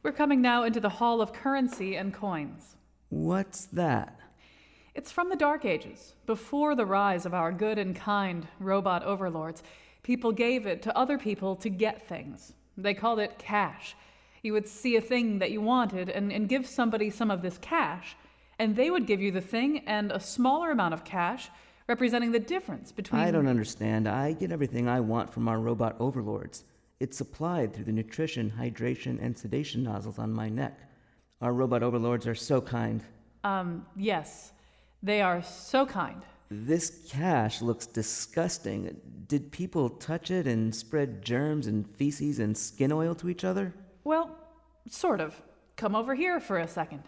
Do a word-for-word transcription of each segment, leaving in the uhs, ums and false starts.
We're coming now into the Hall of Currency and Coins. What's that? It's from the Dark Ages. Before the rise of our good and kind robot overlords, people gave it to other people to get things. They called it cash. You would see a thing that you wanted and, and give somebody some of this cash, and they would give you the thing and a smaller amount of cash, representing the difference between... I don't understand. I get everything I want from our robot overlords. It's supplied through the nutrition, hydration, and sedation nozzles on my neck. Our robot overlords are so kind. Um, yes. They are so kind. This cash looks disgusting. Did people touch it and spread germs and feces and skin oil to each other? Well, sort of. Come over here for a second.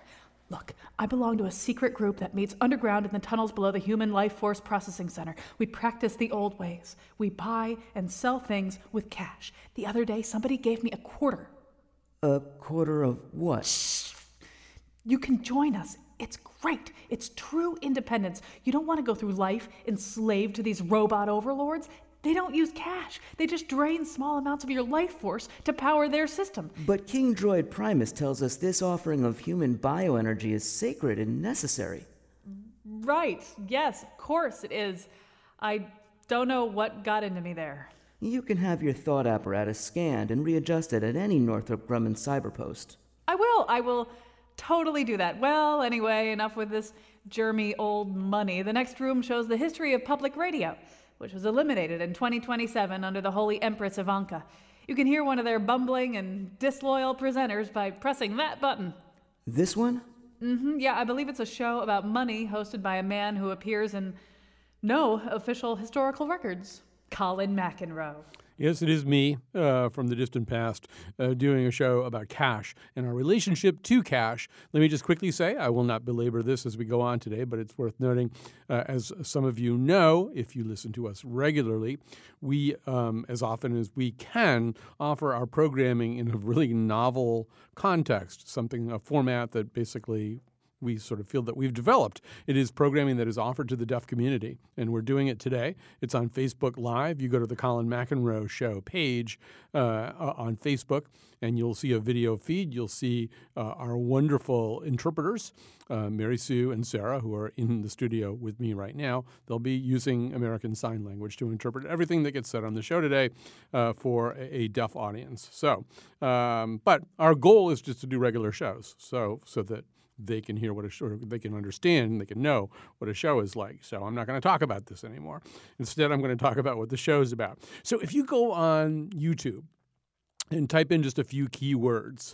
Look, I belong to a secret group that meets underground in the tunnels below the Human Life Force Processing Center. We practice the old ways. We buy and sell things with cash. The other day, somebody gave me a quarter. A quarter of what? Shh. You can join us. It's great. It's true independence. You don't want to go through life enslaved to these robot overlords. They don't use cash. They just drain small amounts of your life force to power their system. But King Droid Primus tells us this offering of human bioenergy is sacred and necessary. Right. Yes, of course it is. I don't know what got into me there. You can have your thought apparatus scanned and readjusted at any Northrop Grumman cyberpost. I will. I will totally do that. Well, anyway, enough with this germy old money. The next room shows the history of public radio, which was eliminated in twenty twenty-seven under the Holy Empress Ivanka. You can hear one of their bumbling and disloyal presenters by pressing that button. This one? Mm-hmm. Yeah, I believe it's a show about money hosted by a man who appears in no official historical records. Colin McEnroe. Yes, it is me uh, from the distant past uh, doing a show about cash and our relationship to cash. Let me just quickly say, I will not belabor this as we go on today, but it's worth noting, uh, as some of you know, if you listen to us regularly, we, um, as often as we can, offer our programming in a really novel context, something, a format that basically we sort of feel that we've developed. It is programming that is offered to the deaf community, and we're doing it today. It's on Facebook Live. You go to the Colin McEnroe Show page uh, on Facebook, and you'll see a video feed. You'll see uh, our wonderful interpreters, uh, Mary Sue and Sarah, who are in the studio with me right now. They'll be using American Sign Language to interpret everything that gets said on the show today uh, for a, a deaf audience. So, um, but our goal is just to do regular shows, so so that they can hear what a show, they can understand, they can know what a show is like. So I'm not going to talk about this anymore. Instead, I'm going to talk about what the show is about. So if you go on YouTube and type in just a few keywords,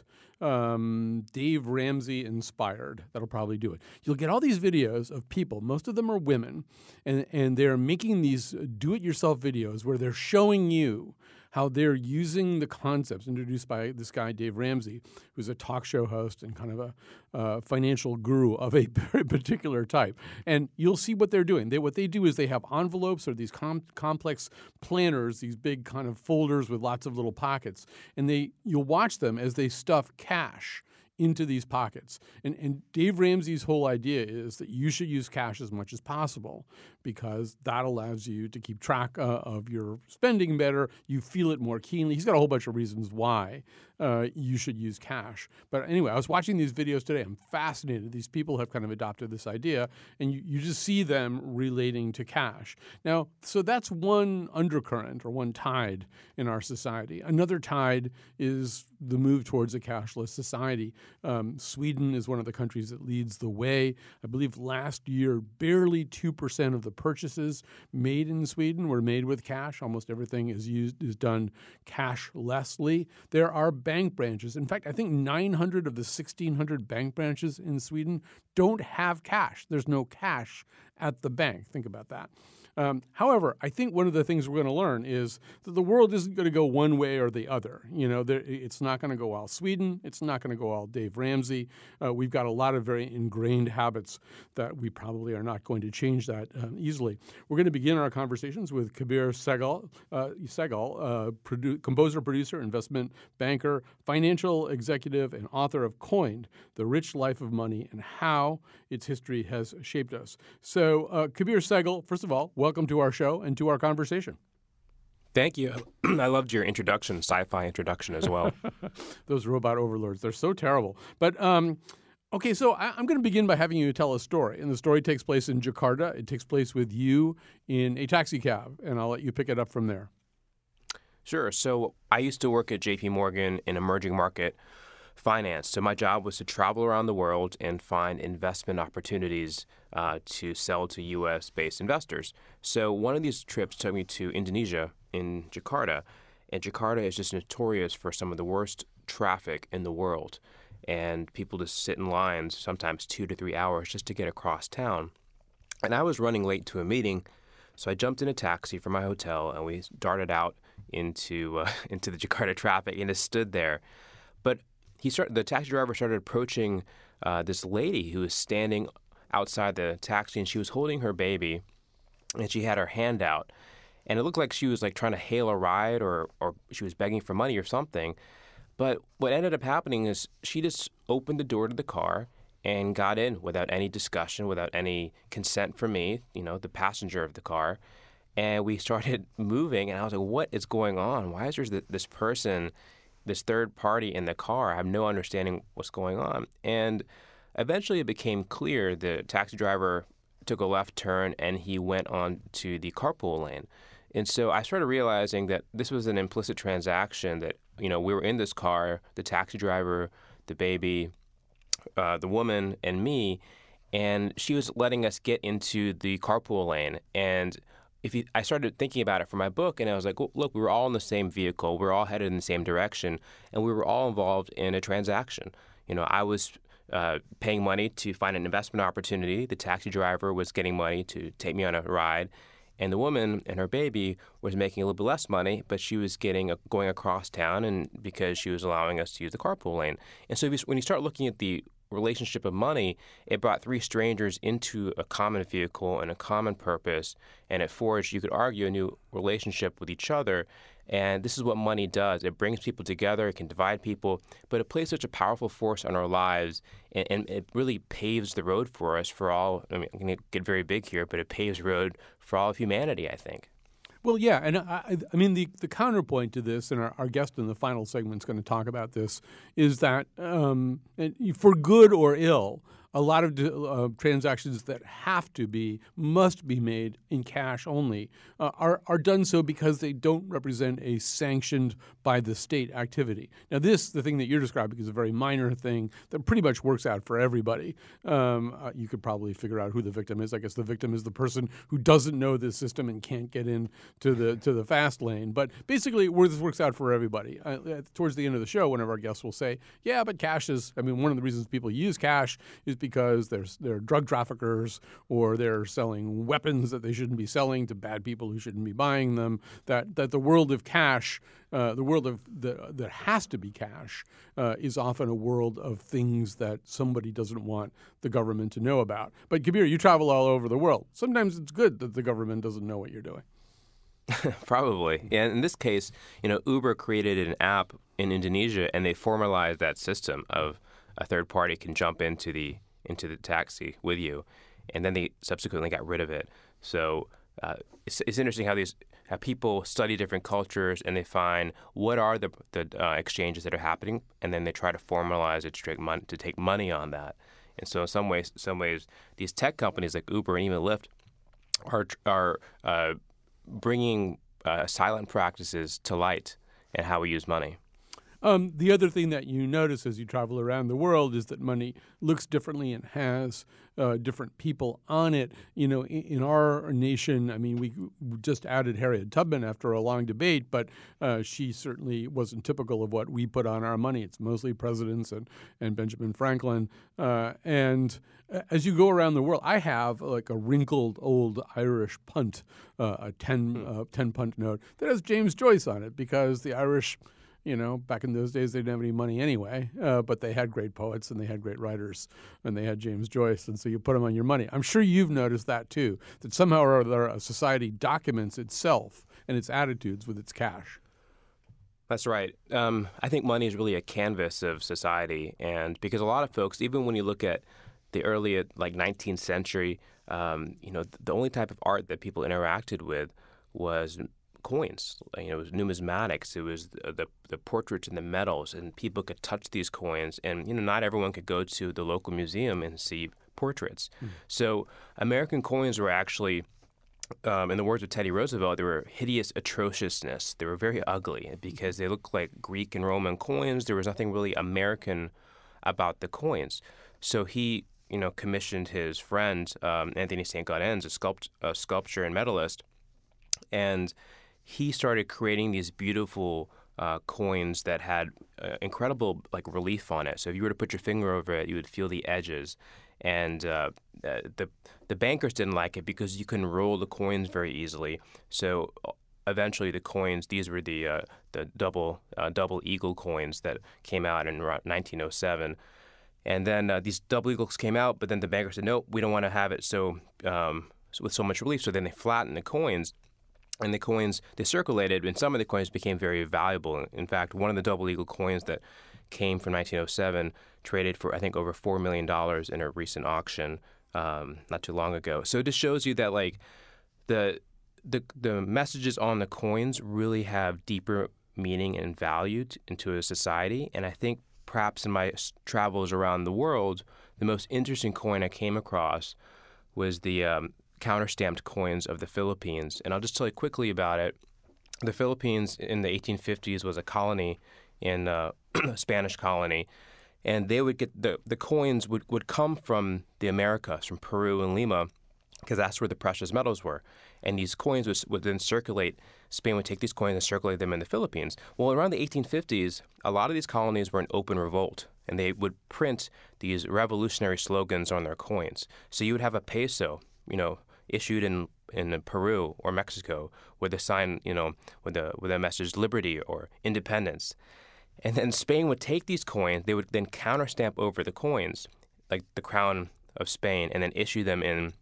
um, Dave Ramsey inspired, that'll probably do it. You'll get all these videos of people, most of them are women, and, and they're making these do-it-yourself videos where they're showing you how they're using the concepts introduced by this guy, Dave Ramsey, who's a talk show host and kind of a uh, financial guru of a very particular type. And you'll see what they're doing. They, what they do is they have envelopes or these com- complex planners, these big kind of folders with lots of little pockets. And they you'll watch them as they stuff cash into these pockets. And, and Dave Ramsey's whole idea is that you should use cash as much as possible because that allows you to keep track uh, of your spending better. You feel it more keenly. He's got a whole bunch of reasons why uh, you should use cash. But anyway, I was watching these videos today. I'm fascinated. These people have kind of adopted this idea, and you, you just see them relating to cash. Now, so that's one undercurrent or one tide in our society. Another tide is the move towards a cashless society. Um, Sweden is one of the countries that leads the way. I believe last year, barely two percent of the purchases made in Sweden were made with cash. Almost everything is used is done cashlessly. There are bank branches. In fact, I think nine hundred of the sixteen hundred bank branches in Sweden don't have cash. There's no cash at the bank. Think about that. Um, however, I think one of the things we're going to learn is that the world isn't going to go one way or the other. You know, there, it's not going to go all Sweden. It's not going to go all Dave Ramsey. Uh, we've got a lot of very ingrained habits that we probably are not going to change that uh, easily. We're going to begin our conversations with Kabir Sehgal, uh, Sehgal uh, produ- composer, producer, investment banker, financial executive, and author of Coined, The Rich Life of Money and How Its History Has Shaped Us. So, uh, Kabir Sehgal, first of all, welcome to our show and to our conversation. Thank you. I loved your introduction, sci-fi introduction as well. Those robot overlords, they're so terrible. But, um, okay, so I, I'm going to begin by having you tell a story. And the story takes place in Jakarta. It takes place with you in a taxi cab, and I'll let you pick it up from there. Sure. So I used to work at J P Morgan in emerging market finance. So my job was to travel around the world and find investment opportunities uh, to sell to U S-based investors. So one of these trips took me to Indonesia in Jakarta. And Jakarta is just notorious for some of the worst traffic in the world. And people just sit in lines, sometimes two to three hours, just to get across town. And I was running late to a meeting, so I jumped in a taxi from my hotel, and we darted out into uh, into the Jakarta traffic and just stood there. But he started, the taxi driver started approaching uh, this lady who was standing outside the taxi, and she was holding her baby, and she had her hand out. And it looked like she was like trying to hail a ride, or or she was begging for money or something. But what ended up happening is she just opened the door to the car and got in without any discussion, without any consent from me, you know, the passenger of the car. And we started moving, and I was like, what is going on? Why is there this person, this third party in the car? I have no understanding what's going on. And eventually it became clear the taxi driver took a left turn, and he went on to the carpool lane. And so I started realizing that this was an implicit transaction, that, you know, we were in this car, the taxi driver, the baby, uh, the woman, and me, and she was letting us get into the carpool lane. And if you, I started thinking about it for my book, and I was like, well, look, we were all in the same vehicle. We were all headed in the same direction, and we were all involved in a transaction. You know, I was uh, paying money to find an investment opportunity. The taxi driver was getting money to take me on a ride. And the woman and her baby was making a little bit less money, but she was getting a, going across town, and because she was allowing us to use the carpool lane. And so if you, when you start looking at the relationship of money, it brought three strangers into a common vehicle and a common purpose, and it forged, you could argue, a new relationship with each other. And this is what money does. It brings people together, it can divide people, but it plays such a powerful force on our lives, and, and it really paves the road for us for all, I mean, I'm going to get very big here, but it paves the road for all of humanity, I think. Well, yeah, and I, I mean, the, the counterpoint to this, and our, our guest in the final segment is going to talk about this, is that um, for good or ill, a lot of uh, transactions that have to be, must be made in cash only, uh, are, are done so because they don't represent a sanctioned by the state activity. Now this, the thing that you're describing, is a very minor thing that pretty much works out for everybody. Um, uh, you could probably figure out who the victim is. I guess the victim is the person who doesn't know this system and can't get in to the to the fast lane. But basically, this works out for everybody. Uh, towards the end of the show, one of our guests will say, yeah, but cash is, I mean, one of the reasons people use cash is because there's they're drug traffickers, or they're selling weapons that they shouldn't be selling to bad people who shouldn't be buying them. That that the world of cash, uh, the world of the, that has to be cash, uh, is often a world of things that somebody doesn't want the government to know about. But Kabir, you travel all over the world. Sometimes it's good that the government doesn't know what you're doing. Probably. Yeah, in this case, you know, Uber created an app in Indonesia, and they formalized that system of a third party can jump into the into the taxi with you, and then they subsequently got rid of it. So uh, it's, it's interesting how these how people study different cultures, and they find what are the the uh, exchanges that are happening, and then they try to formalize it to take money to take money on that. And so in some ways, some ways, these tech companies like Uber and even Lyft are are uh, bringing uh, silent practices to light and how we use money. Um, the other thing that you notice as you travel around the world is that money looks differently and has uh, different people on it. You know, in, in our nation, I mean, we just added Harriet Tubman after a long debate, but uh, she certainly wasn't typical of what we put on our money. It's mostly presidents and, and Benjamin Franklin. Uh, and as you go around the world, I have like a wrinkled old Irish punt, uh, a ten, hmm. uh, ten punt note that has James Joyce on it, because the Irish, you know, back in those days, they didn't have any money anyway, uh, but they had great poets and they had great writers, and they had James Joyce, and so you put them on your money. I'm sure you've noticed that too, that somehow or other a society documents itself and its attitudes with its cash. That's right. Um, I think money is really a canvas of society, and because a lot of folks, even when you look at the early, like nineteenth century, um, you know, the only type of art that people interacted with was coins. You know, it was numismatics. It was the, the the portraits and the medals, and people could touch these coins. And you know, not everyone could go to the local museum and see portraits. Mm. So American coins were actually, um, in the words of Teddy Roosevelt, they were hideous atrociousness. They were very ugly because they looked like Greek and Roman coins. There was nothing really American about the coins. So he, you know, commissioned his friend um, Anthony Saint Gaudens, a, sculpt- a sculptor and medalist, and he started creating these beautiful uh, coins that had uh, incredible like relief on it. So if you were to put your finger over it, you would feel the edges. And uh, the the bankers didn't like it because you couldn't roll the coins very easily. So eventually, the coins, these were the uh, the double uh, double eagle coins that came out in around nineteen oh seven. And then uh, these double eagles came out, but then the bankers said, no, we don't want to have it so, um, so with so much relief. So then they flattened the coins, and the coins, they circulated, and some of the coins became very valuable. In fact, one of the double eagle coins that came from nineteen oh seven traded for, I think, over four million dollars in a recent auction um, not too long ago. So it just shows you that, like, the the the messages on the coins really have deeper meaning and value to, into a society. And I think perhaps in my travels around the world, the most interesting coin I came across was the um, counter-stamped coins of the Philippines. And I'll just tell you quickly about it. The Philippines in the eighteen fifties was a colony in uh, a Spanish colony. And they would get the, the coins would, would come from the Americas, from Peru and Lima, because that's where the precious metals were. And these coins would, would then circulate. Spain would take these coins and circulate them in the Philippines. Well, around the eighteen fifties, a lot of these colonies were in open revolt, and they would print these revolutionary slogans on their coins. So you would have a peso, you know, issued in in Peru or Mexico with a sign, you know, with a with a message liberty or independence. And then Spain would take these coins, they would then counterstamp over the coins, like the crown of Spain, and then issue them in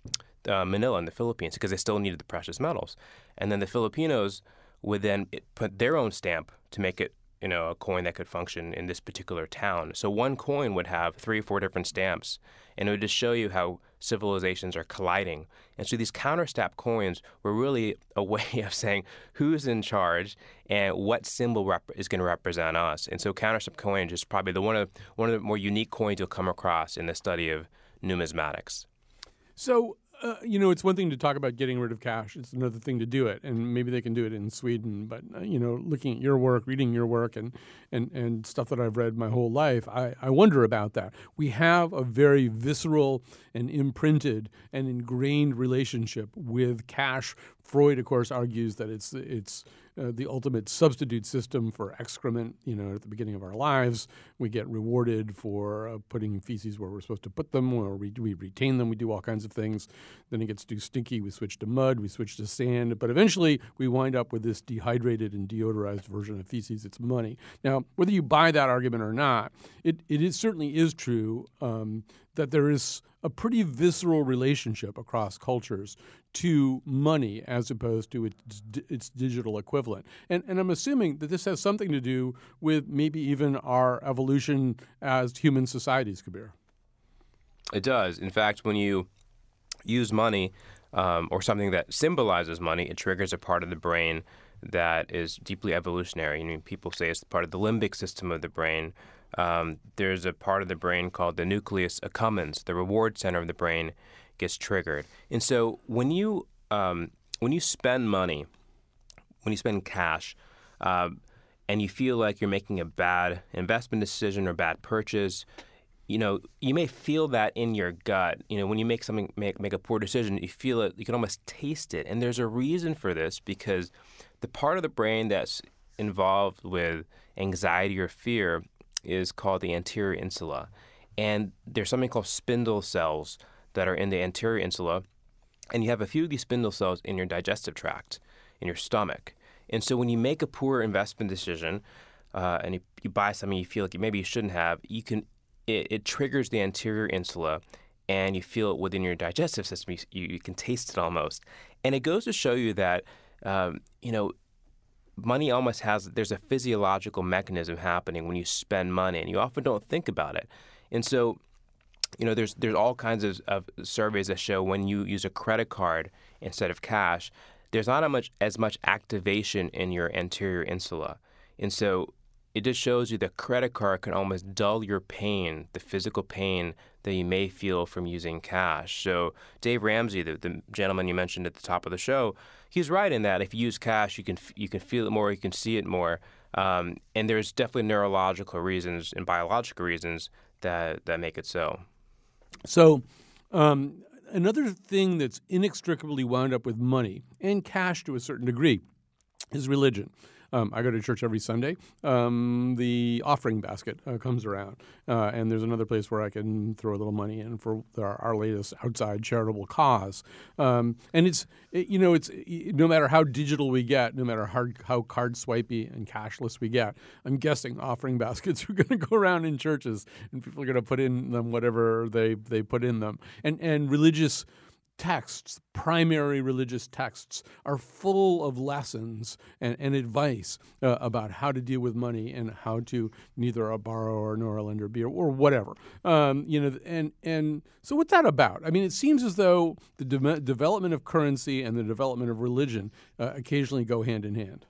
uh, Manila in the Philippines because they still needed the precious metals. And then the Filipinos would then put their own stamp to make it, you know, a coin that could function in this particular town. So one coin would have three or four different stamps, and it would just show you how civilizations are colliding. And so these counterstamp coins were really a way of saying who's in charge and what symbol rep- is going to represent us. And so counterstamp coins is probably the one of one of the more unique coins you'll come across in the study of numismatics. So, uh, you know, it's one thing to talk about getting rid of cash. It's another thing to do it. And maybe they can do it in Sweden. But, uh, you know, looking at your work, reading your work, and and, and stuff that I've read my whole life, I, I wonder about that. We have a very visceral and imprinted and ingrained relationship with cash. Freud, of course, argues that it's it's uh, the ultimate substitute system for excrement. You know, at the beginning of our lives, we get rewarded for uh, putting feces where we're supposed to put them, or we, we retain them. We do all kinds of things. Then it gets too stinky. We switch to mud. We switch to sand. But eventually, we wind up with this dehydrated and deodorized version of feces. It's money. Now, whether you buy that argument or not, it, it is, certainly is true um, that there is a pretty visceral relationship across cultures to money as opposed to its, its digital equivalent. And, and I'm assuming that this has something to do with maybe even our evolution as human societies, Kabir. It does. In fact, when you use money um, or something that symbolizes money, it triggers a part of the brain that is deeply evolutionary. I mean, people say it's part of the limbic system of the brain. Um, there's a part of the brain called the nucleus accumbens. The reward center of the brain gets triggered. And so when you um, when you spend money, when you spend cash, uh, and you feel like you're making a bad investment decision or bad purchase, you know, you may feel that in your gut. You know, when you make something, make make a poor decision, you feel it. You can almost taste it. And there's a reason for this, because the part of the brain that's involved with anxiety or fear is called the anterior insula. And there's something called spindle cells that are in the anterior insula. And you have a few of these spindle cells in your digestive tract, in your stomach. And so when you make a poor investment decision uh, and you, you buy something you feel like maybe you shouldn't have, you can it, it triggers the anterior insula, and you feel it within your digestive system. You, you can taste it almost. And it goes to show you that, um, you know, money almost has, there's a physiological mechanism happening when you spend money, and you often don't think about it. And so, you know, there's there's all kinds of, of surveys that show when you use a credit card instead of cash, there's not a much as much activation in your anterior insula. And so it just shows you that credit card can almost dull your pain, the physical pain that you may feel from using cash. So Dave Ramsey, the, the gentleman you mentioned at the top of the show, he's right in that if you use cash, you can you can feel it more, you can see it more. Um, and there's definitely neurological reasons and biological reasons that, that make it so. So um, another thing that's inextricably wound up with money and cash to a certain degree is religion. Um, I go to church every Sunday. Um, the offering basket uh, comes around, uh, and there's another place where I can throw a little money in for our, our latest outside charitable cause. Um, and it's it, you know it's no matter how digital we get, no matter how, how card swipey and cashless we get, I'm guessing offering baskets are going to go around in churches, and people are going to put in them whatever they they put in them. And and religious texts, primary religious texts, are full of lessons and, and advice uh, about how to deal with money and how to neither a borrower nor a lender be, or whatever. Um, you know, and and so what's that about? I mean, it seems as though the de- development of currency and the development of religion uh, occasionally go hand in hand.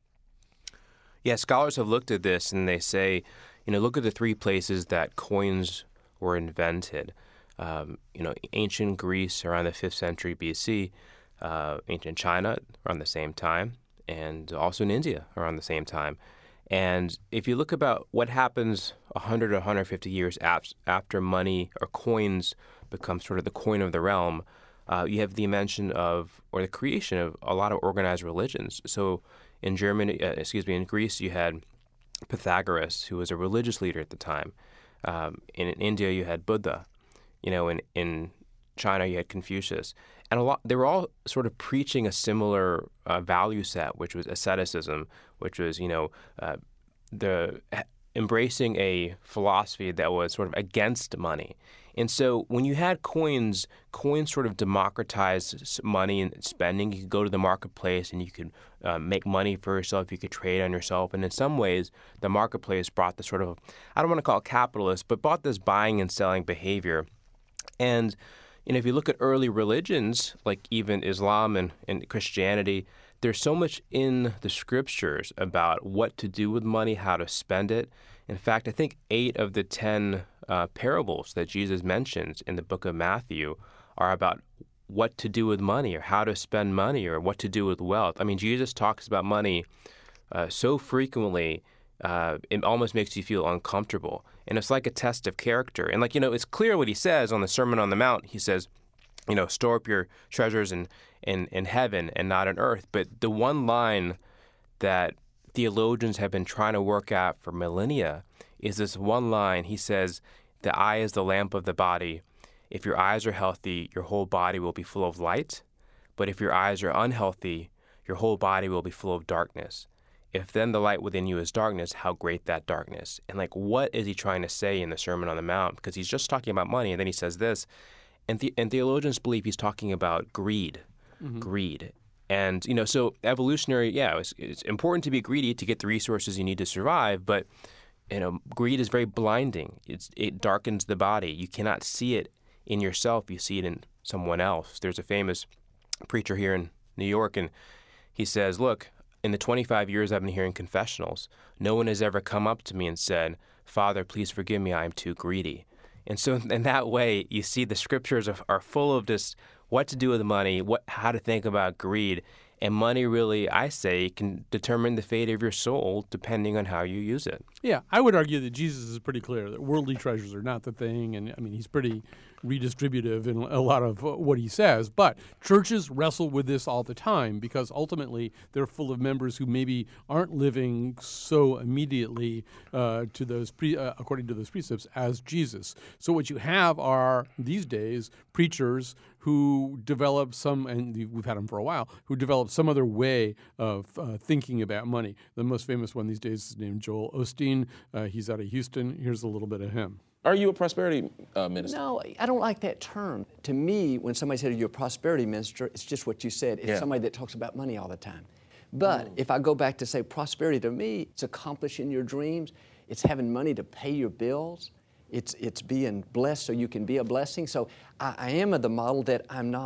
Yeah, scholars have looked at this and they say, you know, look at the three places that coins were invented. Um, you know, ancient Greece around the fifth century B C, uh, ancient China around the same time, and also in India around the same time. And if you look about what happens one hundred or one hundred fifty years after money or coins become sort of the coin of the realm, uh, you have the invention of, or the creation of, a lot of organized religions. So in Germany, uh, excuse me, in Greece, you had Pythagoras, who was a religious leader at the time. Um, in India, you had Buddha. You know, in, in China, you had Confucius. And a lot, they were all sort of preaching a similar uh, value set, which was asceticism, which was, you know, uh, the embracing a philosophy that was sort of against money. And so when you had coins, coins sort of democratized money and spending. You could go to the marketplace and you could uh, make money for yourself. You could trade on yourself. And in some ways, the marketplace brought this sort of, I don't want to call it capitalist, but brought this buying and selling behavior. And, you know, if you look at early religions, like even Islam and, and Christianity, there's so much in the scriptures about what to do with money, how to spend it. In fact, I think eight of the ten uh, parables that Jesus mentions in the book of Matthew are about what to do with money or how to spend money or what to do with wealth. I mean, Jesus talks about money uh, so frequently, uh, it almost makes you feel uncomfortable. And it's like a test of character. And like, you know, it's clear what he says on the Sermon on the Mount. He says, you know, store up your treasures in, in, in heaven and not on earth. But the one line that theologians have been trying to work out for millennia is this one line. He says, the eye is the lamp of the body. If your eyes are healthy, your whole body will be full of light. But if your eyes are unhealthy, your whole body will be full of darkness. If then the light within you is darkness, how great that darkness. And like, what is he trying to say in the Sermon on the Mount? Because he's just talking about money, and then he says this. And, the, and theologians believe he's talking about greed, mm-hmm. greed. And, you know, so evolutionary, yeah, it's, it's important to be greedy to get the resources you need to survive, but, you know, greed is very blinding. It's, it darkens the body. You cannot see it in yourself. You see it in someone else. There's a famous preacher here in New York, and he says, look, in the twenty-five years I've been hearing confessionals, no one has ever come up to me and said, Father, please forgive me, I am too greedy. And so in that way, you see the scriptures are, are full of just what to do with money, what how to think about greed. And money really, I say, can determine the fate of your soul depending on how you use it. Yeah, I would argue that Jesus is pretty clear that worldly treasures are not the thing. And, I mean, he's pretty redistributive in a lot of what he says. But churches wrestle with this all the time because ultimately they're full of members who maybe aren't living so immediately uh, to those pre- uh, according to those precepts as Jesus. So what you have are, these days, preachers who develop some, and we've had them for a while, who develop some other way of uh, thinking about money. The most famous one these days is named Joel Osteen. Uh, he's out of Houston. Here's a little bit of him. Are you a prosperity uh, minister? No, I don't like that term. To me, when somebody says you're a prosperity minister, it's just what you said. It's yeah. somebody that talks about money all the time. But mm. if I go back to say prosperity, to me, it's accomplishing your dreams. It's having money to pay your bills. It's it's being blessed so you can be a blessing. So I, I am of the model that I'm not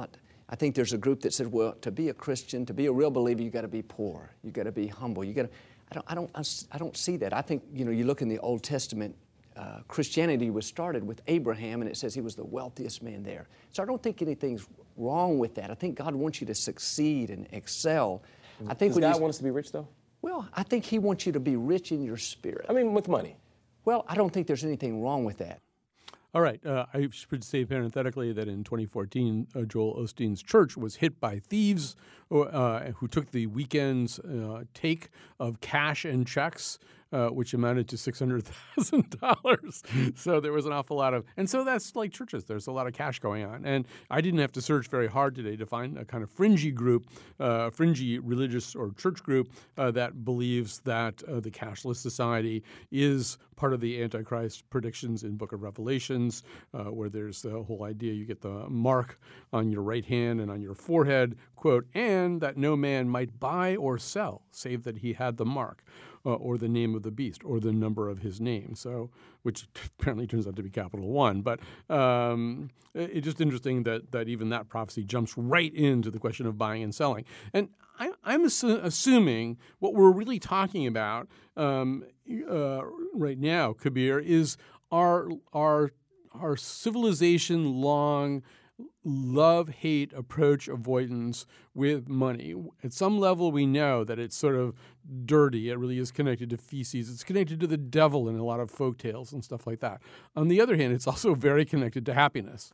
I think there's a group that said, well, to be a Christian, to be a real believer, you got to be poor, you got to be humble, you got to. I don't, I don't, I don't see that. I think, you know, you look in the Old Testament, uh, Christianity was started with Abraham, and it says he was the wealthiest man there. So I don't think anything's wrong with that. I think God wants you to succeed and excel. I think Does when God want us to be rich, though? Well, I think He wants you to be rich in your spirit. I mean, with money. Well, I don't think there's anything wrong with that. All right. Uh, I should say parenthetically that in twenty fourteen, uh, Joel Osteen's church was hit by thieves uh, who took the weekend's uh, take of cash and checks, uh, which amounted to six hundred thousand dollars. So there was an awful lot of – and so that's like churches. There's a lot of cash going on. And I didn't have to search very hard today to find a kind of fringy group, uh, fringy religious or church group uh, that believes that uh, the cashless society is part of the Antichrist predictions in Book of Revelations, uh, where there's the whole idea you get the mark on your right hand and on your forehead, quote, and that no man might buy or sell, save that he had the mark, uh, or the name of the beast, or the number of his name. So, which apparently turns out to be capital one. But um, it, it's just interesting that that even that prophecy jumps right into the question of buying and selling. And I, I'm assu- assuming what we're really talking about um, uh, right now, Kabir, is our our our civilization-long love-hate approach avoidance with money. At some level, we know that it's sort of dirty. It really is connected to feces. It's connected to the devil in a lot of folk tales and stuff like that. On the other hand, it's also very connected to happiness.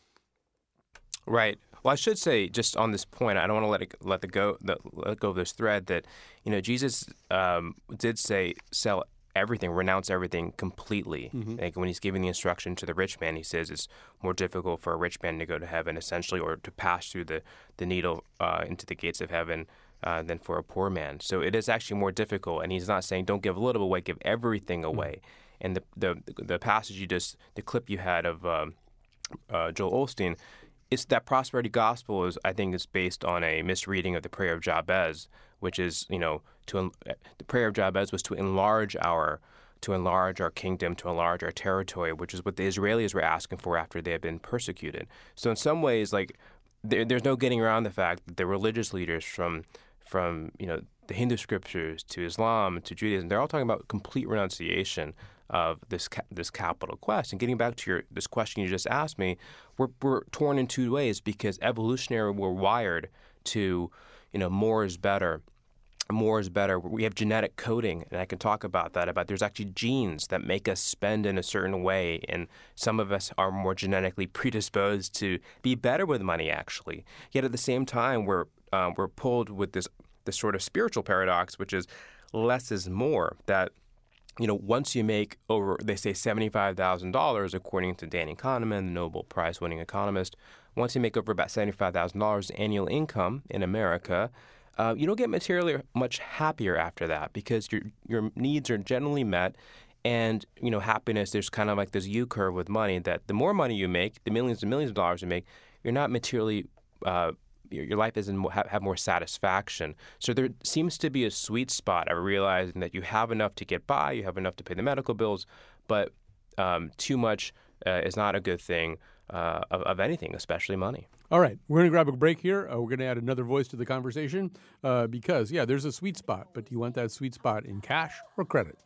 Right. Well, I should say, just on this point, I don't want to let it let the go the, let go of this thread that, you know, Jesus um, did say sell everything, renounce everything completely. Mm-hmm. Like when he's giving the instruction to the rich man, he says it's more difficult for a rich man to go to heaven, essentially, or to pass through the the needle uh, into the gates of heaven uh, than for a poor man. So it is actually more difficult. And he's not saying don't give a little away, give everything away. Mm-hmm. And the the the passage you just the clip you had of um, uh, Joel Osteen. It's that prosperity gospel is, I think, is based on a misreading of the prayer of Jabez, which is, you know, to the prayer of Jabez was to enlarge our, to enlarge our kingdom, to enlarge our territory, which is what the Israelis were asking for after they had been persecuted. So in some ways, like, there, there's no getting around the fact that the religious leaders from, from you know, the Hindu scriptures to Islam to Judaism, they're all talking about complete renunciation of this ca- this capital quest. And getting back to your this question you just asked me, we're we're torn in two ways because evolutionarily we're wired to, you know, more is better. More is better. We have genetic coding, and I can talk about that, about there's actually genes that make us spend in a certain way, and some of us are more genetically predisposed to be better with money, actually. Yet at the same time, we're um, we're pulled with this this sort of spiritual paradox, which is less is more, that you know, once you make over, they say seventy-five thousand dollars, according to Danny Kahneman, the Nobel Prize-winning economist, once you make over about seventy-five thousand dollars annual income in America, uh, you don't get materially much happier after that because your your needs are generally met. And, you know, happiness, there's kind of like this U-curve with money that the more money you make, the millions and millions of dollars you make, you're not materially uh, your life doesn't have more satisfaction. So there seems to be a sweet spot of realizing that you have enough to get by, you have enough to pay the medical bills, but um, too much uh, is not a good thing uh, of, of anything, especially money. All right, we're going to grab a break here. Uh, we're going to add another voice to the conversation uh, because, yeah, there's a sweet spot, but do you want that sweet spot in cash or credit?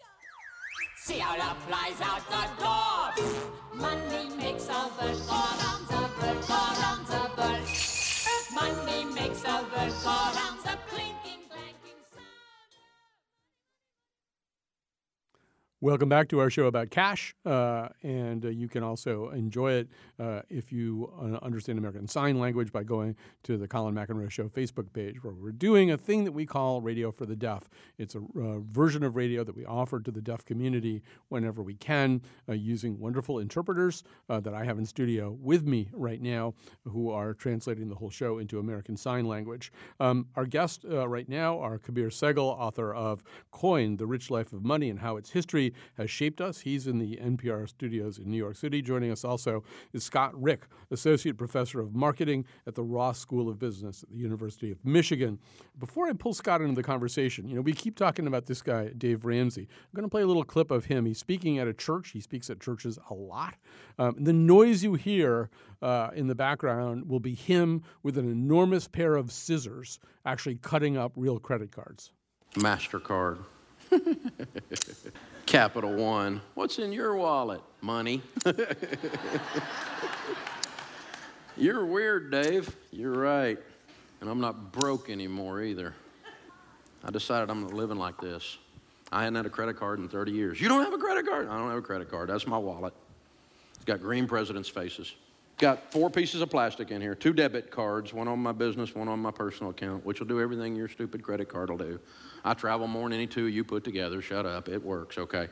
See how love flies out the door. Money makes a bird go round the bird, go round the bird. Money makes a bird go round the clinking, clanking sound. Welcome back to our show about cash, uh, and uh, you can also enjoy it uh, if you uh, understand American Sign Language by going to the Colin McEnroe Show Facebook page, where we're doing a thing that we call Radio for the Deaf. It's a uh, version of radio that we offer to the deaf community whenever we can, uh, using wonderful interpreters uh, that I have in studio with me right now who are translating the whole show into American Sign Language. Um, our guests uh, right now are Kabir Sehgal, author of Coin, The Rich Life of Money and How Its History really has shaped us. He's in the N P R studios in New York City. Joining us also is Scott Rick, Associate Professor of Marketing at the Ross School of Business at the University of Michigan. Before I pull Scott into the conversation, you know, we keep talking about this guy, Dave Ramsey. I'm going to play a little clip of him. He's speaking at a church. He speaks at churches a lot. Um, the noise you hear uh, in the background will be him with an enormous pair of scissors actually cutting up real credit cards. MasterCard. Capital One. What's in your wallet? Money. You're weird, Dave. You're right. And I'm not broke anymore either. I decided I'm not living like this. I hadn't had a credit card in thirty years. You don't have a credit card? I don't have a credit card. That's my wallet. It's got green presidents' faces. Got four pieces of plastic in here, two debit cards, one on my business, one on my personal account, which will do everything your stupid credit card will do. I travel more than any two you put together. Shut up. It works, okay.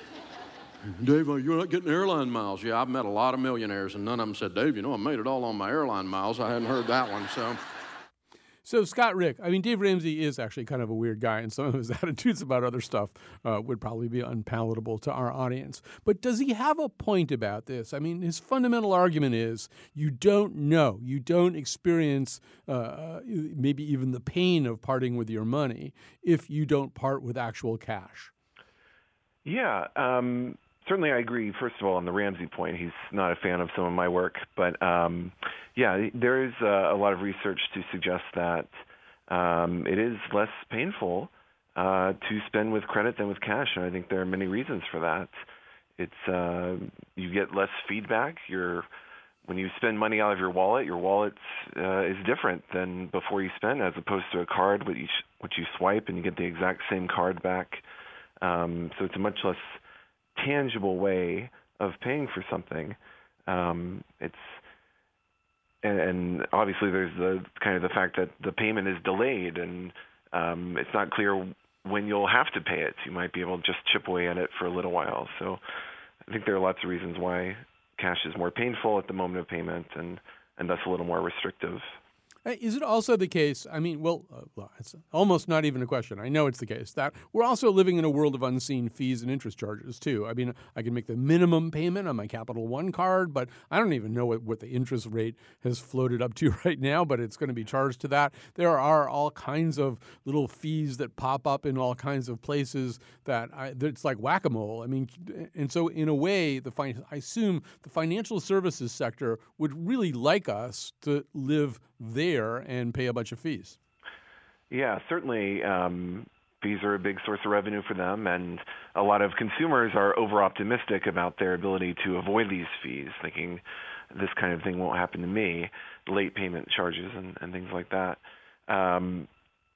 Dave, you're not getting airline miles. Yeah, I've met a lot of millionaires, and none of them said, Dave, you know, I made it all on my airline miles. I hadn't heard that one, so... So Scott Rick, I mean, Dave Ramsey is actually kind of a weird guy, and some of his attitudes about other stuff uh, would probably be unpalatable to our audience. But does he have a point about this? I mean, his fundamental argument is you don't know, you don't experience uh, maybe even the pain of parting with your money if you don't part with actual cash. Yeah, um, certainly I agree, first of all, on the Ramsey point. He's not a fan of some of my work, but... Um, Yeah, there is uh, a lot of research to suggest that um, it is less painful uh, to spend with credit than with cash, and I think there are many reasons for that. It's uh, you get less feedback. You're when you spend money out of your wallet, your wallet uh, is different than before you spend, as opposed to a card which you, which you swipe and you get the exact same card back. Um, so it's a much less tangible way of paying for something. Um, it's And, and obviously there's the kind of the fact that the payment is delayed, and um, it's not clear when you'll have to pay it. You might be able to just chip away at it for a little while. So I think there are lots of reasons why cash is more painful at the moment of payment and, and thus a little more restrictive. Is it also the case, I mean, well, uh, well, it's almost not even a question. I know it's the case that we're also living in a world of unseen fees and interest charges, too. I mean, I can make the minimum payment on my Capital One card, but I don't even know what, what the interest rate has floated up to right now, but it's going to be charged to that. There are all kinds of little fees that pop up in all kinds of places that I, it's like whack-a-mole. I mean, and so in a way, the fin- I assume the financial services sector would really like us to live there and pay a bunch of fees. Yeah, certainly um, fees are a big source of revenue for them, and a lot of consumers are over-optimistic about their ability to avoid these fees, thinking this kind of thing won't happen to me, late payment charges and, and things like that. Um,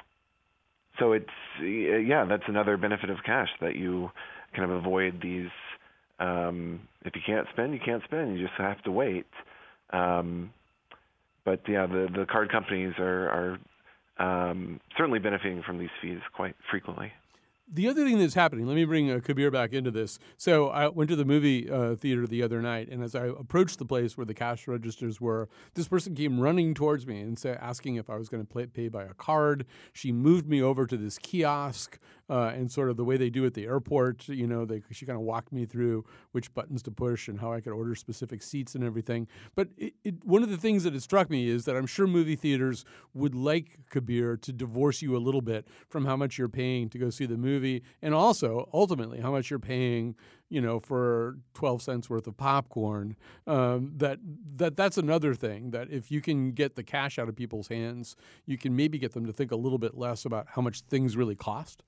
so it's, yeah, that's another benefit of cash, that you kind of avoid these, um, if you can't spend, you can't spend, you just have to wait. Um, But, yeah, the, the card companies are, are um, certainly benefiting from these fees quite frequently. The other thing that's happening, let me bring uh, Kabir back into this. So I went to the movie uh, theater the other night, and as I approached the place where the cash registers were, this person came running towards me and say, asking if I was going to pay by a card. She moved me over to this kiosk, uh, and sort of the way they do at the airport, you know, they, she kind of walked me through which buttons to push and how I could order specific seats and everything. But it, it, one of the things that it struck me is that I'm sure movie theaters would like, Kabir, to divorce you a little bit from how much you're paying to go see the movie, and also, ultimately, how much you're paying, you know, for twelve cents worth of popcorn. Um, that that that's another thing, that if you can get the cash out of people's hands, you can maybe get them to think a little bit less about how much things really cost.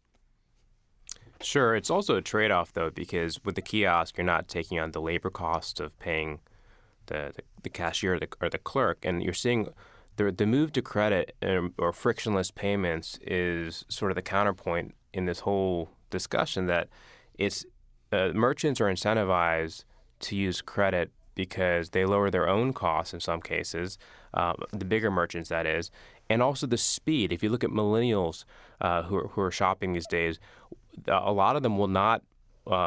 Sure. It's also a trade-off, though, because with the kiosk, you're not taking on the labor cost of paying the, the, the cashier or the, or the clerk. And you're seeing the, the move to credit um, or frictionless payments is sort of the counterpoint in this whole discussion, that it's uh, merchants are incentivized to use credit because they lower their own costs in some cases, uh, the bigger merchants, that is, and also the speed. If you look at millennials uh, who, are, who are shopping these days, a lot of them will not uh,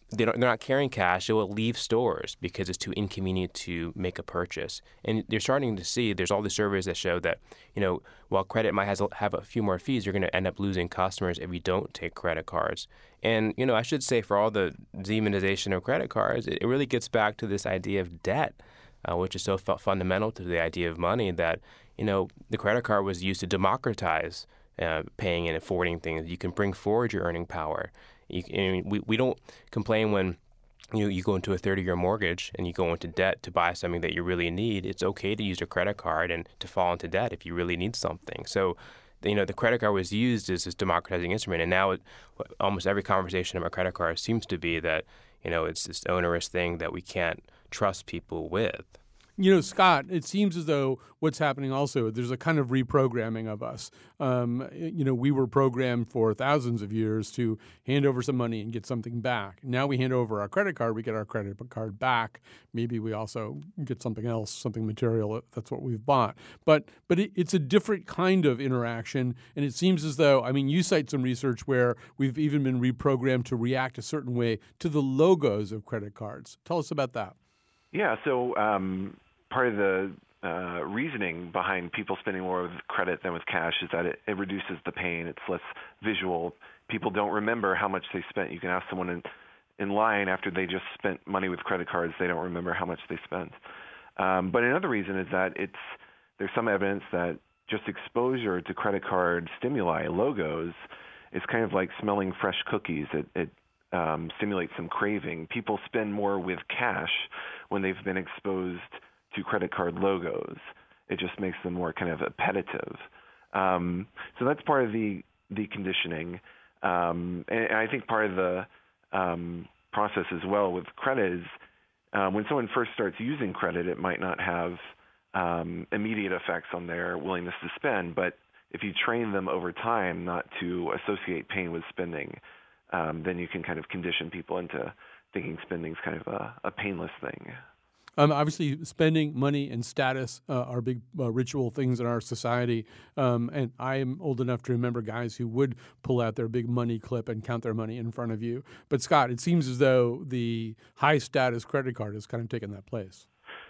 they don't, they're not carrying cash, they will leave stores because it's too inconvenient to make a purchase. And you're starting to see there's all these surveys that show that, you know, while credit might has, have a few more fees, you're going to end up losing customers if you don't take credit cards. And, you know, I should say for all the demonization of credit cards, it, it really gets back to this idea of debt, uh, which is so fu- fundamental to the idea of money that, you know, the credit card was used to democratize uh, paying and affording things. You can bring forward your earning power. You, I mean, we, we don't complain when you you go into a thirty-year mortgage and you go into debt to buy something that you really need. It's okay to use a credit card and to fall into debt if you really need something. So, you know, the credit card was used as this democratizing instrument, and now it, almost every conversation about credit cards seems to be that, you know, it's this onerous thing that we can't trust people with. You know, Scott, it seems as though what's happening also, there's a kind of reprogramming of us. Um, you know, we were programmed for thousands of years to hand over some money and get something back. Now we hand over our credit card, we get our credit card back. Maybe we also get something else, something material. That's what we've bought. But but it, it's a different kind of interaction. And it seems as though, I mean, you cite some research where we've even been reprogrammed to react a certain way to the logos of credit cards. Tell us about that. Yeah, so um, part of the uh, reasoning behind people spending more with credit than with cash is that it, it reduces the pain. It's less visual. People don't remember how much they spent. You can ask someone in, in line after they just spent money with credit cards. They don't remember how much they spent. Um, but another reason is that it's there's some evidence that just exposure to credit card stimuli, logos, is kind of like smelling fresh cookies. It, it um, stimulates some craving. People spend more with cash when they've been exposed to credit card logos. It just makes them more kind of appetitive. Um, so that's part of the the conditioning. Um, and, and I think part of the um, process as well with credit is uh, when someone first starts using credit, it might not have um, immediate effects on their willingness to spend. But if you train them over time not to associate pain with spending, um, then you can kind of condition people into thinking spending is kind of a, a painless thing. Um, obviously, spending, money, and status uh, are big uh, ritual things in our society. Um, and I am old enough to remember guys who would pull out their big money clip and count their money in front of you. But, Scott, it seems as though the high-status credit card has kind of taken that place.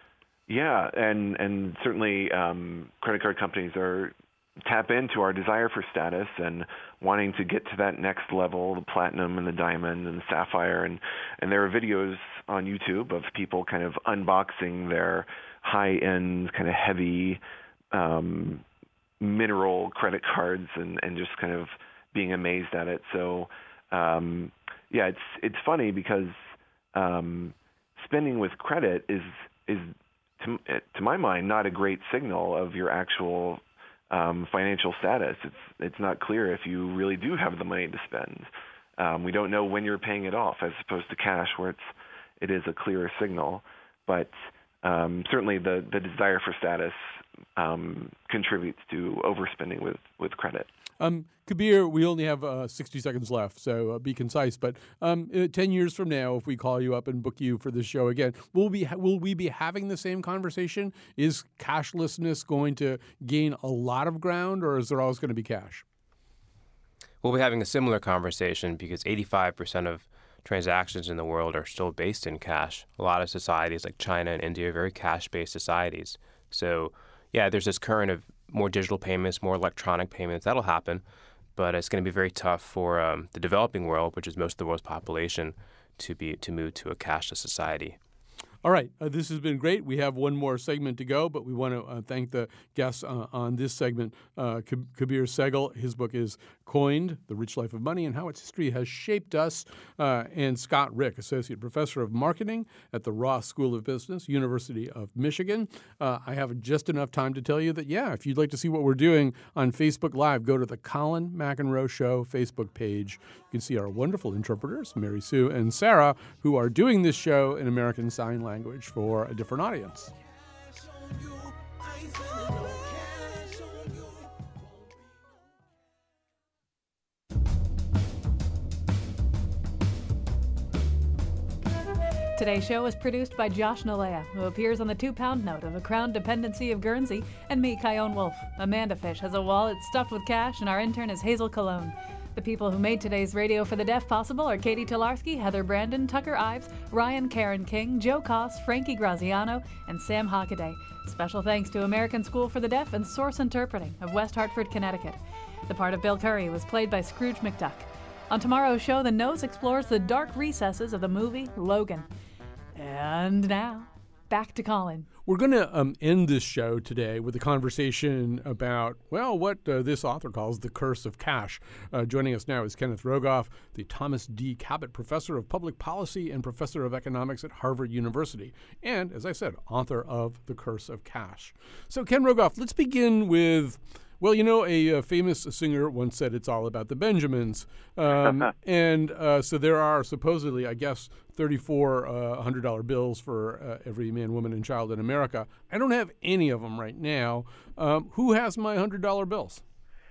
Yeah, and, and certainly um, credit card companies are tap into our desire for status and wanting to get to that next level, the platinum and the diamond and the sapphire. And, and there are videos on YouTube of people kind of unboxing their high-end, kind of heavy um, mineral credit cards and, and just kind of being amazed at it. So, um, yeah, it's it's funny because um, spending with credit is, is to, to my mind, not a great signal of your actual Um, financial status. It's it's not clear if you really do have the money to spend. Um, we don't know when you're paying it off, as opposed to cash, where it's it is a clearer signal. But um, certainly, the the desire for status um, contributes to overspending with with credit. Um, Kabir, we only have uh, sixty seconds left, so uh, be concise. But um, uh, ten years from now, if we call you up and book you for this show again, will we ha- will we be having the same conversation? Is cashlessness going to gain a lot of ground, or is there always going to be cash? We'll be having a similar conversation because eighty-five percent of transactions in the world are still based in cash. A lot of societies like China and India are very cash-based societies. So, yeah, there's this current of more digital payments, more electronic payments. That'll happen, but it's going to be very tough for um, the developing world, which is most of the world's population, to be to move to a cashless society. All right. Uh, this has been great. We have one more segment to go, but we want to uh, thank the guests uh, on this segment. Uh, Kabir Sehgal, his book is Coined, The Rich Life of Money and How Its History Has Shaped Us, uh, and Scott Rick, Associate Professor of Marketing at the Ross School of Business, University of Michigan. Uh, I have just enough time to tell you that, yeah, if you'd like to see what we're doing on Facebook Live, go to the Colin McEnroe Show Facebook page. You can see our wonderful interpreters, Mary Sue and Sarah, who are doing this show in American Sign Language. language for a different audience. Today's show is produced by Josh Nalea, who appears on the two-pound note of the Crown Dependency of Guernsey, and me, Kyone Wolf. Amanda Fish has a wallet stuffed with cash, and our intern is Hazel Cologne. The people who made today's Radio for the Deaf possible are Katie Tolarski, Heather Brandon, Tucker Ives, Ryan Karen King, Joe Koss, Frankie Graziano, and Sam Hockaday. Special thanks to American School for the Deaf and Source Interpreting of West Hartford, Connecticut. The part of Bill Curry was played by Scrooge McDuck. On tomorrow's show, The Nose explores the dark recesses of the movie Logan. And now, back to Colin. We're going to um, end this show today with a conversation about, well, what uh, this author calls the curse of cash. Uh, joining us now is Kenneth Rogoff, the Thomas D. Cabot Professor of Public Policy and Professor of Economics at Harvard University, and, as I said, author of The Curse of Cash. So, Ken Rogoff, let's begin with, well, you know, a, a famous singer once said it's all about the Benjamins. Um, and uh, so there are supposedly, I guess, thirty-four uh, one hundred dollar bills for uh, every man, woman, and child in America. I don't have any of them right now. Um, who has my one hundred dollar bills?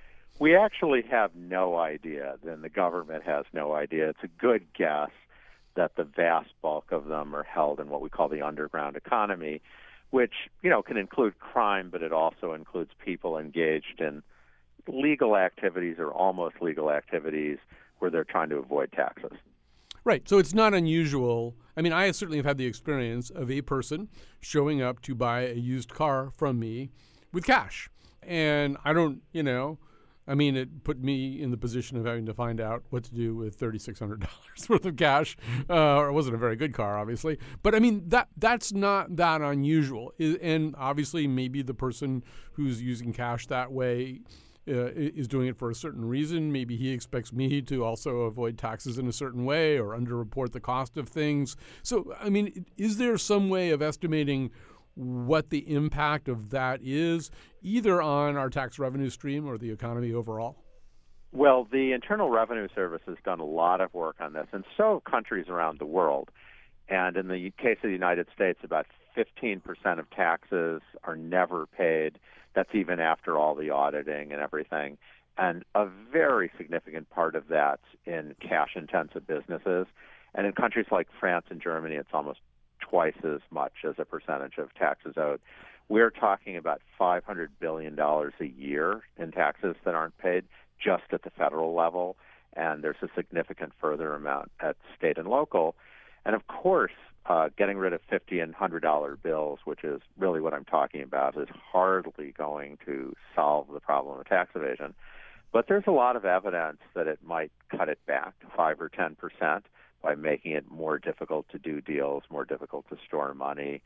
We actually have no idea. Then the government has no idea. It's a good guess that the vast bulk of them are held in what we call the underground economy, which, you know, can include crime, but it also includes people engaged in legal activities or almost legal activities where they're trying to avoid taxes. Right. So it's not unusual. I mean, I certainly have had the experience of a person showing up to buy a used car from me with cash. And I don't, you know, I mean, it put me in the position of having to find out what to do with three thousand six hundred dollars worth of cash. Uh, or it wasn't a very good car, obviously. But, I mean, that that's not that unusual. And obviously, maybe the person who's using cash that way uh, is doing it for a certain reason. Maybe he expects me to also avoid taxes in a certain way or underreport the cost of things. So, I mean, is there some way of estimating what the impact of that is, either on our tax revenue stream or the economy overall? Well, the Internal Revenue Service has done a lot of work on this, and so have countries around the world. And in the case of the United States, about fifteen percent of taxes are never paid. That's even after all the auditing and everything. And a very significant part of that in cash-intensive businesses. And in countries like France and Germany, it's almost twice as much as a percentage of taxes owed. We're talking about five hundred billion dollars a year in taxes that aren't paid just at the federal level, and there's a significant further amount at state and local. And of course, uh, getting rid of fifty and one hundred dollar bills, which is really what I'm talking about, is hardly going to solve the problem of tax evasion. But there's a lot of evidence that it might cut it back to five or ten percent by making it more difficult to do deals, more difficult to store money.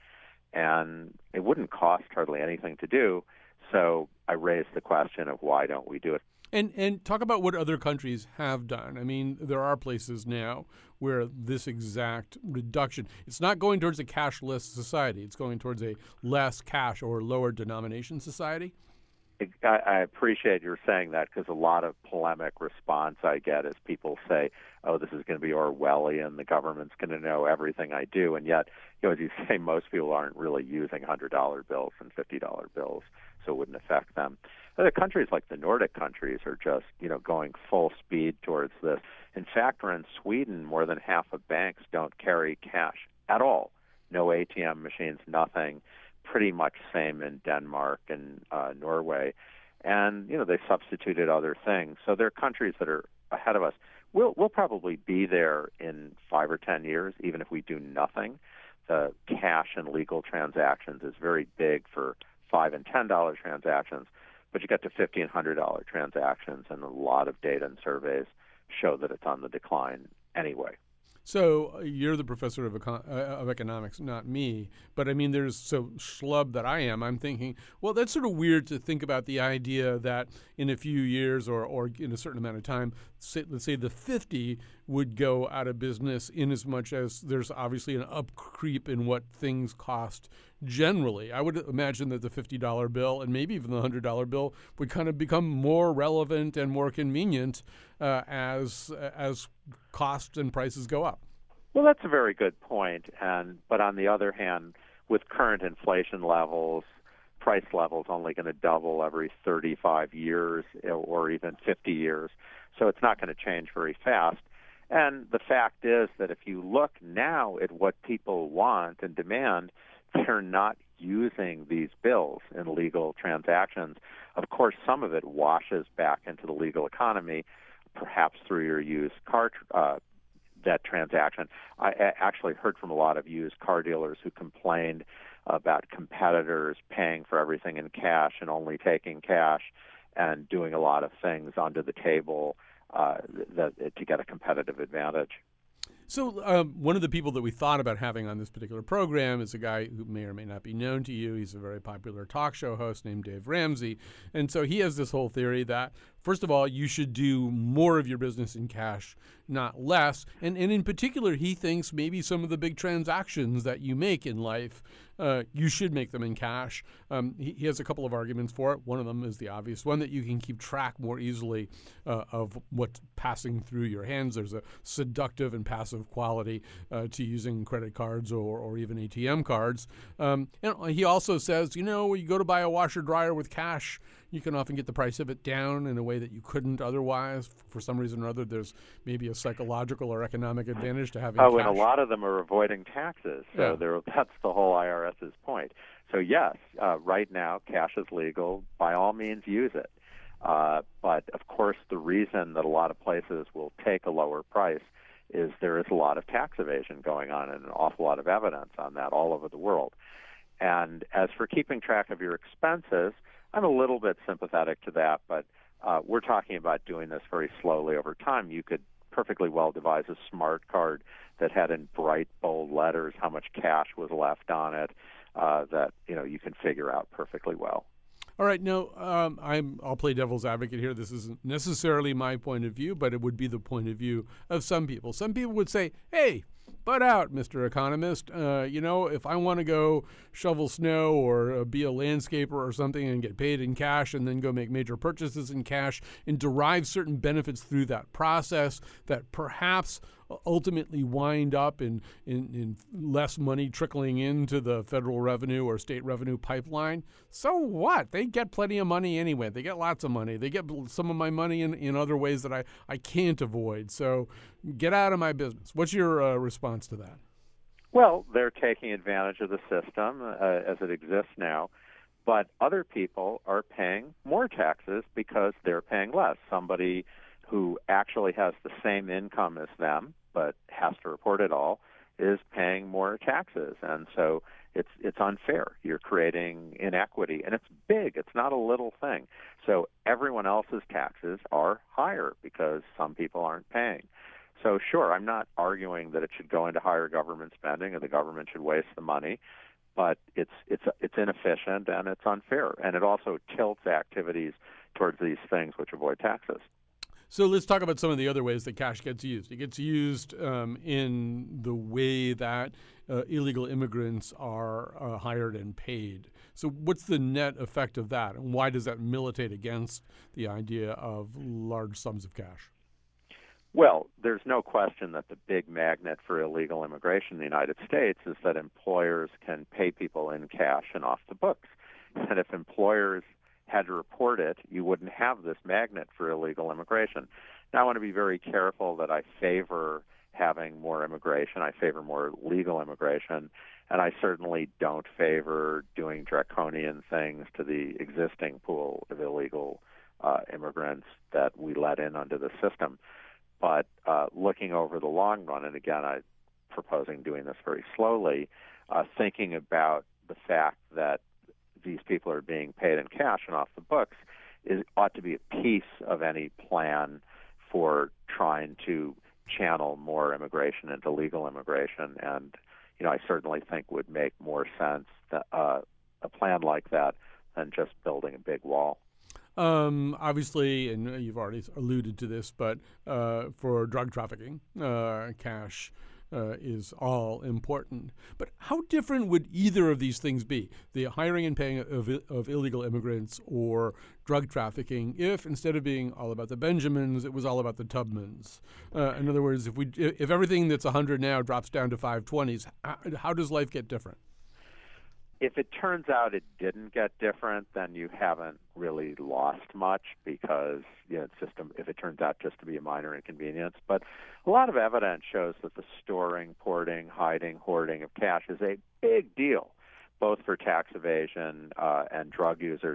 And it wouldn't cost hardly anything to do. So I raised the question of why don't we do it? And and talk about what other countries have done. I mean, there are places now where this exact reduction, it's not going towards a cashless society. It's going towards a less cash or lower denomination society. I, I appreciate your saying that, because a lot of polemic response I get is people say, oh, this is going to be Orwellian, the government's going to know everything I do. And yet, you know, as you say, most people aren't really using one hundred dollar bills and fifty dollar bills, so it wouldn't affect them. Other countries like the Nordic countries are just, you know, going full speed towards this. In fact, we're in Sweden, more than half of banks don't carry cash at all. No A T M machines, nothing. Pretty much same in Denmark and uh, Norway. And, you know, they substituted other things. So there are countries that are ahead of us. We'll, we'll probably be there in five or ten years, even if we do nothing. The cash and legal transactions is very big for five and ten dollar transactions, but you get to fifty and one hundred dollar transactions, and a lot of data and surveys show that it's on the decline anyway. So uh, you're the professor of, econ- uh, of economics, not me. But I mean, there's so schlub that I am. I'm thinking, well, that's sort of weird to think about the idea that in a few years or, or in a certain amount of time, say, let's say the fifty would go out of business, in as much as there's obviously an up creep in what things cost generally. I would imagine that the fifty dollar bill and maybe even the one hundred dollar bill would kind of become more relevant and more convenient uh, as as costs and prices go up. Well, that's a very good point. And but on the other hand, with current inflation levels, price levels only going to double every thirty-five years or even fifty years. So it's not going to change very fast. And the fact is that if you look now at what people want and demand, they're not using these bills in legal transactions. Of course, some of it washes back into the legal economy, perhaps through your used car uh, that transaction. I actually heard from a lot of used car dealers who complained about competitors paying for everything in cash and only taking cash and doing a lot of things under the table uh, that, to get a competitive advantage. So um, one of the people that we thought about having on this particular program is a guy who may or may not be known to you. He's a very popular talk show host named Dave Ramsey. And so he has this whole theory that, first of all, you should do more of your business in cash, not less. And, and in particular, he thinks maybe some of the big transactions that you make in life, uh, you should make them in cash. Um, he, he has a couple of arguments for it. One of them is the obvious one, that you can keep track more easily uh, of what's passing through your hands. There's a seductive and passive quality uh, to using credit cards or, or even A T M cards. Um, and he also says, you know, when you go to buy a washer dryer with cash, you can often get the price of it down in a way that you couldn't otherwise. For some reason or other, there's maybe a psychological or economic advantage to having oh, cash. And a lot of them are avoiding taxes. So Yeah. that's the whole IRS's point. So yes, uh, right now, cash is legal. By all means, use it. Uh, but, of course, the reason that a lot of places will take a lower price is there is a lot of tax evasion going on and an awful lot of evidence on that all over the world. And as for keeping track of your expenses, I'm a little bit sympathetic to that, but uh, we're talking about doing this very slowly over time. You could perfectly well devise a smart card that had in bright, bold letters how much cash was left on it uh, that you know you can figure out perfectly well. All right, now um, I'm, I'll play devil's advocate here. This isn't necessarily my point of view, but it would be the point of view of some people. Some people would say, hey, butt out, Mister Economist. Uh, you know, if I want to go shovel snow or uh, be a landscaper or something and get paid in cash and then go make major purchases in cash and derive certain benefits through that process that perhaps ultimately wind up in, in, in less money trickling into the federal revenue or state revenue pipeline, so what? They get plenty of money anyway. They get lots of money. They get some of my money in, in other ways that I, I can't avoid. So get out of my business. What's your uh, response to that? Well, they're taking advantage of the system uh, as it exists now, but other people are paying more taxes because they're paying less. Somebody who actually has the same income as them but has to report it all is paying more taxes, and so it's it's unfair. You're creating inequity, and it's big. It's not a little thing. So everyone else's taxes are higher because some people aren't paying. So sure, I'm not arguing that it should go into higher government spending or the government should waste the money, but it's it's it's inefficient and it's unfair, and it also tilts activities towards these things which avoid taxes. So let's talk about some of the other ways that cash gets used. It gets used um, in the way that uh, illegal immigrants are uh, hired and paid. So what's the net effect of that, and why does that militate against the idea of large sums of cash? Well, there's no question that the big magnet for illegal immigration in the United States is that employers can pay people in cash and off the books. And if employers had to report it, you wouldn't have this magnet for illegal immigration. Now, I want to be very careful that I favor having more immigration. I favor more legal immigration, and I certainly don't favor doing draconian things to the existing pool of illegal uh, immigrants that we let in under the system. But uh, looking over the long run, and again, I'm proposing doing this very slowly, uh, thinking about the fact that these people are being paid in cash and off the books is ought to be a piece of any plan for trying to channel more immigration into legal immigration. And, you know, I certainly think would make more sense that, uh, a plan like that than just building a big wall. Um, obviously, and you've already alluded to this, but uh, for drug trafficking, uh, cash Uh, is all important. But how different would either of these things be, the hiring and paying of, of illegal immigrants or drug trafficking, if instead of being all about the Benjamins, it was all about the Tubmans? Uh, in other words, if we if everything that's one hundred now drops down to five twenties, how, how does life get different? If it turns out it didn't get different, then you haven't really lost much because you know, it's just a, if it turns out just to be a minor inconvenience. But a lot of evidence shows that the storing, porting, hiding, hoarding of cash is a big deal, both for tax evasion uh, and drug users.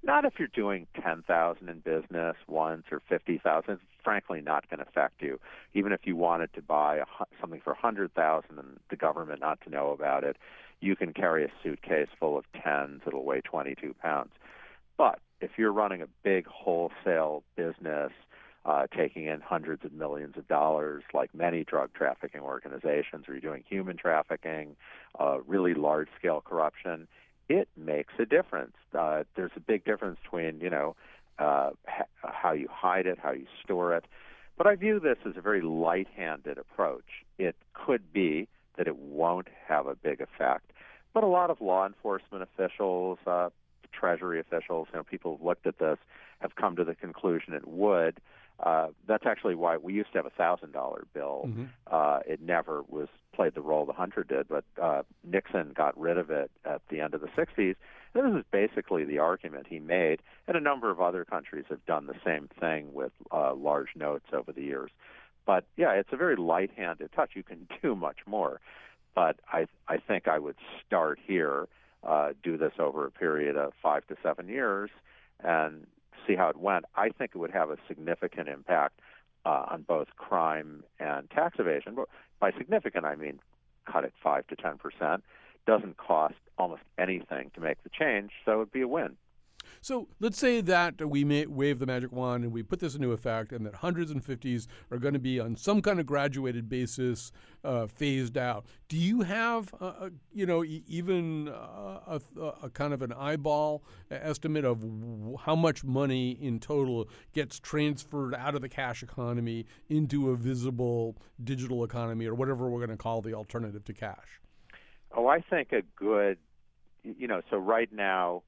Not if you're doing ten thousand in business once or fifty thousand. It's frankly not going to affect you. Even if you wanted to buy a, something for one hundred thousand and the government not to know about it, you can carry a suitcase full of tens. It'll weigh twenty-two pounds. But if you're running a big wholesale business, uh, taking in hundreds of millions of dollars, like many drug trafficking organizations, or you're doing human trafficking, uh, really large-scale corruption, it makes a difference. Uh, there's a big difference between, you know, uh, ha- how you hide it, how you store it. But I view this as a very light-handed approach. It could be that it won't have a big effect, but a lot of law enforcement officials, uh, Treasury officials, you know, people who've looked at this, have come to the conclusion it would. Uh, that's actually why we used to have a thousand dollar bill. Mm-hmm. Uh, it never was played the role the hundred did, but uh, Nixon got rid of it at the end of the sixties. This is basically the argument he made, and a number of other countries have done the same thing with uh, large notes over the years. But yeah, it's a very light-handed touch. You can do much more, but I I think I would start here, uh, do this over a period of five to seven years, and see how it went. I think it would have a significant impact uh, on both crime and tax evasion. But by significant, I mean cut it five to ten percent. Doesn't cost almost anything to make the change, so it'd be a win. So let's say that we may wave the magic wand and we put this into effect, and that hundreds and fifties are going to be on some kind of graduated basis uh, phased out. Do you have, uh, a, you know, e- even uh, a, a kind of an eyeball estimate of w- how much money in total gets transferred out of the cash economy into a visible digital economy, or whatever we're going to call the alternative to cash? Oh, I think a good, you know, so right now,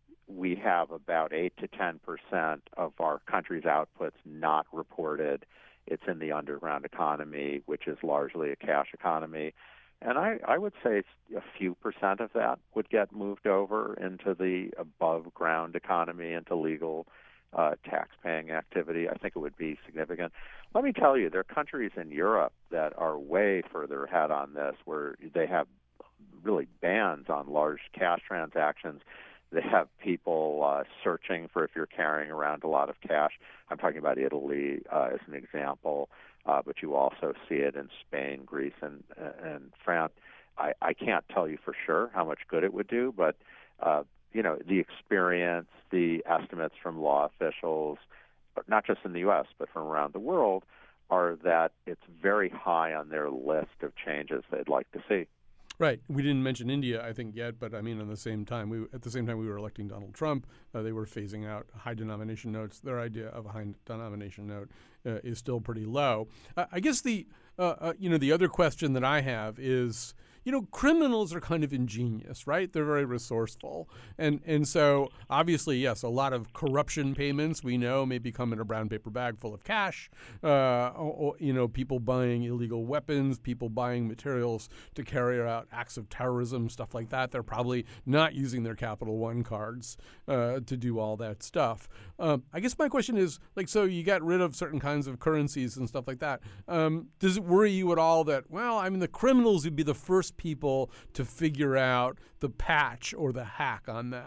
we have about eight to ten percent of our country's outputs not reported. It's in the underground economy, which is largely a cash economy. And I, I would say a few percent of that would get moved over into the above-ground economy, into legal uh, tax-paying activity. I think it would be significant. Let me tell you, there are countries in Europe that are way further ahead on this, where they have really bans on large cash transactions. They have people uh, searching for if you're carrying around a lot of cash. I'm talking about Italy uh, as an example, uh, but you also see it in Spain, Greece, and, and France. I, I can't tell you for sure how much good it would do, but uh, you know, the experience, the estimates from law officials, not just in the U S, but from around the world, are that it's very high on their list of changes they'd like to see. Right. We didn't mention India, I think, yet, but I mean, at the same time, we at the same time we were electing Donald Trump, uh, they were phasing out high denomination notes. Their idea of a high denomination note uh, is still pretty low. Uh, I guess the uh, uh, you know the other question that I have is, you know, criminals are kind of ingenious, right? They're very resourceful. And and so obviously, yes, a lot of corruption payments we know may become in a brown paper bag full of cash, uh, or, or, you know, people buying illegal weapons, people buying materials to carry out acts of terrorism, stuff like that. They're probably not using their Capital One cards uh, to do all that stuff. Um, I guess my question is, like, so you got rid of certain kinds of currencies and stuff like that. Um, does it worry you at all that, well, I mean, the criminals would be the first people to figure out the patch or the hack on that?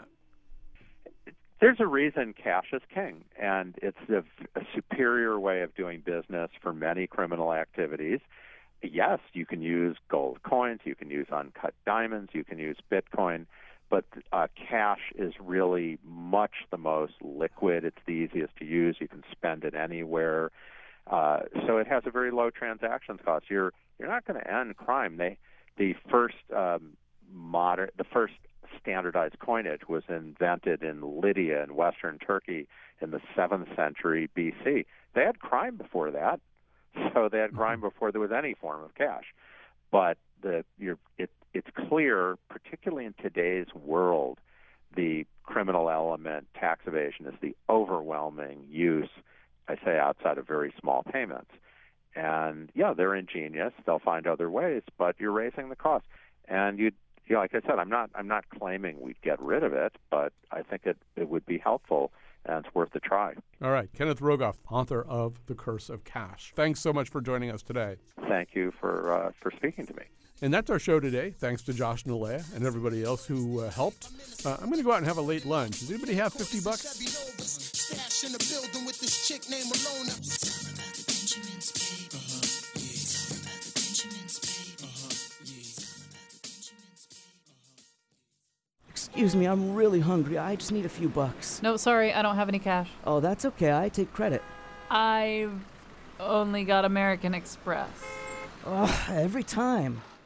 There's a reason cash is king, and it's a, a superior way of doing business for many criminal activities. Yes, you can use gold coins, you can use uncut diamonds, you can use Bitcoin, but uh, cash is really much the most liquid. It's the easiest to use. You can spend it anywhere. Uh, so it has a very low transactions cost. You're you're not going to end crime. They the first um, modern, the first standardized coinage was invented in Lydia in Western Turkey in the seventh century B C. They had crime before that, so they had crime before there was any form of cash. But the you're, it, it's clear, particularly in today's world, the criminal element, tax evasion, is the overwhelming use, I say, outside of very small payments. And, yeah, they're ingenious. They'll find other ways, but you're raising the cost. And, you, you know, like I said, I'm not I'm not claiming we'd get rid of it, but I think it, it would be helpful, and it's worth a try. All right. Kenneth Rogoff, author of The Curse of Cash. Thanks so much for joining us today. Thank you for uh, for speaking to me. And that's our show today. Thanks to Josh and Alea and everybody else who uh, helped. Uh, I'm going to go out and have a late lunch. Does anybody have fifty bucks? In the building with this chick named Alona. Excuse me, I'm really hungry. I just need a few bucks. No, sorry, I don't have any cash. Oh, that's okay. I take credit. I've only got American Express. Ugh, every time.